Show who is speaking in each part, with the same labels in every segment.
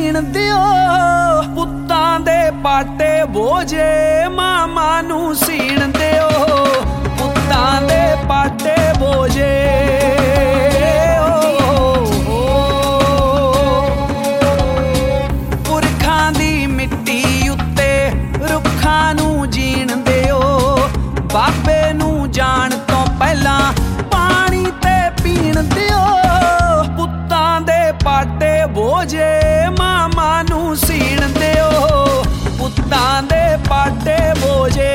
Speaker 1: ਪੀਣ ਦਿਓ, ਪੁੱਤਾਂ ਦੇ ਪਾਟੇ ਬੋਝੇ ਮਾਮਾ ਨੂੰ ਸੀਣ ਦਿਓ, ਪੁੱਤਾਂ ਦੇ ਪਾਟੇ ਬੋਝੇ। ਪੁਰਖਾਂ ਦੀ ਮਿੱਟੀ ਉੱਤੇ ਰੁੱਖਾਂ ਨੂੰ ਜੀਣ ਦਿਓ, ਬਾਬੇ ਨੂੰ ਜਾਣ ਤੋਂ ਪਹਿਲਾਂ ਪਾਣੀ ਤੇ ਪੀਣ ਦਿਓ, ਪੁੱਤਾਂ ਦੇ ਪਾਟੇ ਬੋਝੇ ਮਾਮਾ ਨੂੰ ਸੀਣ ਦਿਓ, ਪੁੱਤਾਂ ਦੇ ਪਾਟੇ ਬੋਝੇ,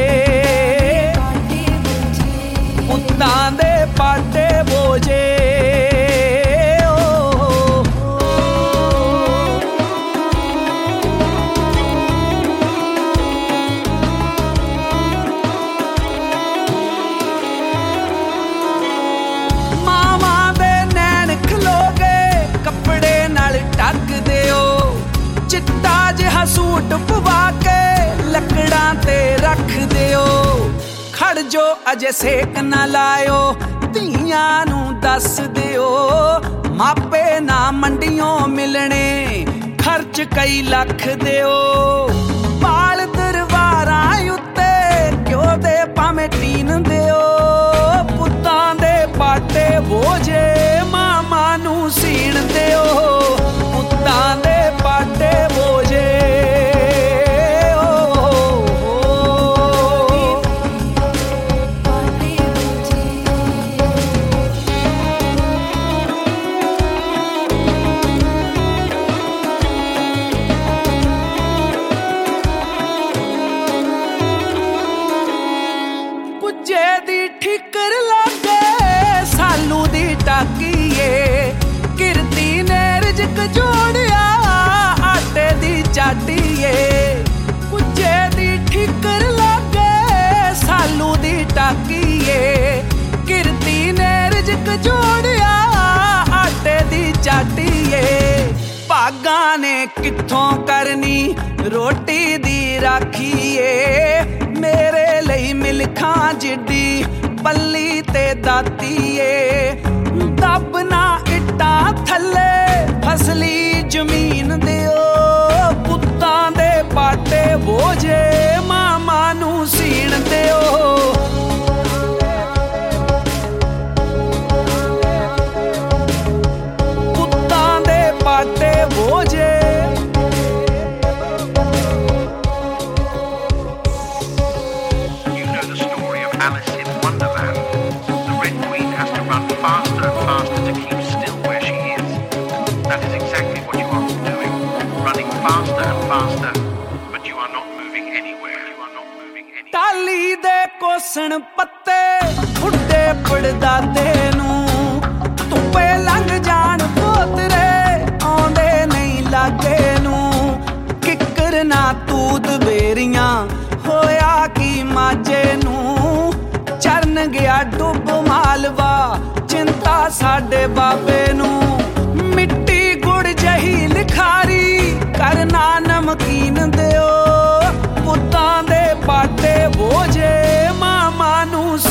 Speaker 1: ਪੁੱਤਾਂ ਦੇ ਪਾਟੇ ਬੋਝੇ। ਮਾਵਾਂ ਦੇ ਨੈਣ ਖਲੋ ਗਏ ਕੱਪੜੇ ਨਾਲ ਢੱਕ ਦਿਓ, ਚਿੱਟਾ ਜਿਹਾ ਸੂਟ ਪਵਾ ਕੇ ਲੱਕੜਾਂ ਤੇ ਰੱਖ ਦਿਓ, ਖੜ ਜੋ ਅਜੇ ਸੇਕ ਨਾ ਲਾਇਓ, ਧੀਆਂ ਨੂੰ ਦੱਸ ਦਿਓ, ਮਾਪੇ ਨਾ ਮੰਡੀਆਂ ਮਿਲਣੇ, ਖਰਚ ਕਈ ਲੱਖ ਦਿਓ, ਬਾਲ ਦਰਬਾਰਾਂ ਉੱਤੇ ਘਿਓ ਦੇ ਭਾਵੇਂ ਟੀਨ ਦਿਓ, ਪੁੱਤਾਂ ਦੇ ਪਾਟੇ ਬੋਝੇ ਮਾਮਾ ਨੂੰ ਸੀਣ ਦਿਓ, ਪੁੱਤਾਂ ਦੇ ਪਾਟੇ ਬੋਝੇ। ਕੁੱਜੇ ਦੀ ਠਿਕਰ ਲੱਗੇ ਸਾਲੂ ਦੀ ਟਾਕੀਏ, ਕਿਰਤੀ ਨੇ ਰਿਜਕ ਜੋੜਿਆ ਆਟੇ ਦੀ ਚਾਟੀਏ, ਕੁੱਜੇ ਦੀ ਠਿਕਰ ਲੱਗੇ ਸਾਲੂ ਦੀ ਟਾਕੀਏ, ਕਿਰਤੀ ਨੇ ਰਿਜਕ ਜੋੜਿਆ ਆਟੇ ਦੀ ਚਾਟੀਏ, ਭਾਗਾਂ ਨੇ ਕਿੱਥੋਂ ਕਰਨੀ ਰੋਟੀ ਦੀ ਰਾਖੀਏ, ਮੇਰੇ ਲਈ ਮਿਲਖਾਂ ਜਿੱਡੀ ਪੱਲੀ ਤੇ ਦਾਤੀਏ, ਦੱਬ ਨਾ ਇੱਟਾਂ ਥੱਲੇ ਫਸਲੀ ਜ਼ਮੀਨ ਦਿਓ, ਪੁੱਤਾਂ ਦੇ ਪਾਟੇ ਬੋਝੇ ਮਾਮਾ ਨੂੰ ਸੀਣ ਦਿਓ, ਪੁੱਤਾਂ ਦੇ ਪਾਟੇ ਬੋਝੇ।
Speaker 2: Alice in Wonderland. The Red Queen has to run faster and faster to keep still where she is. That is exactly what you are doing. Running faster and faster, but you are not moving anywhere. You are not moving anywhere.
Speaker 1: ਟਾਲੀ ਦੇ ਕੋਸਣ ਪੱਤੇ ਉੱਡੇ ਪੜਦਾਦੇ ਨੂੰ, ਧੁੱਪੇ ਲੰਘ ਜਾਣ ਪੋਤਰੇ ਆਉਂਦੇ ਨਹੀਂ ਲਾਗੇ ਨੂੰ, ਕਿੱਕਰ ਨਾ ਤੂਤ ਬੇਰੀਆਂ ਹੋਇਆ ਕੀ ਮਾਝੇ ਨੂੰ, ਚਰਨ ਗਿਆ ਡੁੱਬ ਮਾਲਵਾ ਚਿੰਤਾ ਸਾਡੇ ਬਾਬੇ ਨੂੰ, ਮਿੱਟੀ ਗੁੜ ਜਹੀ ਲਿਖਾਰੀ ਕਰਨਾ ਨਮਕੀਨ ਦਿਓ, ਪੁੱਤਾਂ ਦੇ ਪਾਟੇ ਬੋਝੇ ਮਾਮਾ ਨੂੰ